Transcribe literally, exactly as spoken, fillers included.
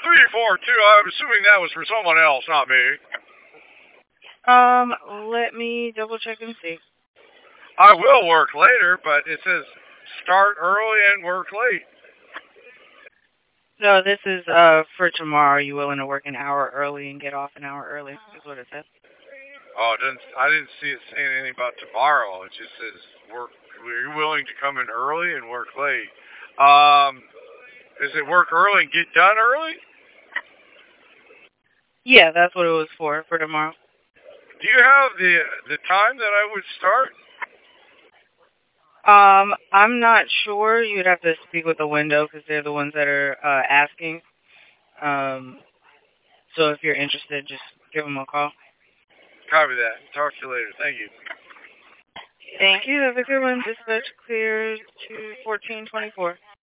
three four two. I'm assuming that was for someone else, not me. Um, let me double check and see. I will work later, but it says start early and work late. No, this is uh for tomorrow. You willing to work an hour early and get off an hour early? Is what it says. Oh, it didn't, I didn't see it saying anything about tomorrow. It just says work. You're willing to come in early and work late. Um, is it work early and get done early? Yeah, that's what it was for for tomorrow. Do you have the the time that I would start? Um, I'm not sure. You'd have to speak with the window because they're the ones that are uh, asking. Um, so if you're interested, just give them a call. Copy that. Talk to you later. Thank you. Thank you. Have a good one. Dispatch clear to fourteen twenty-four.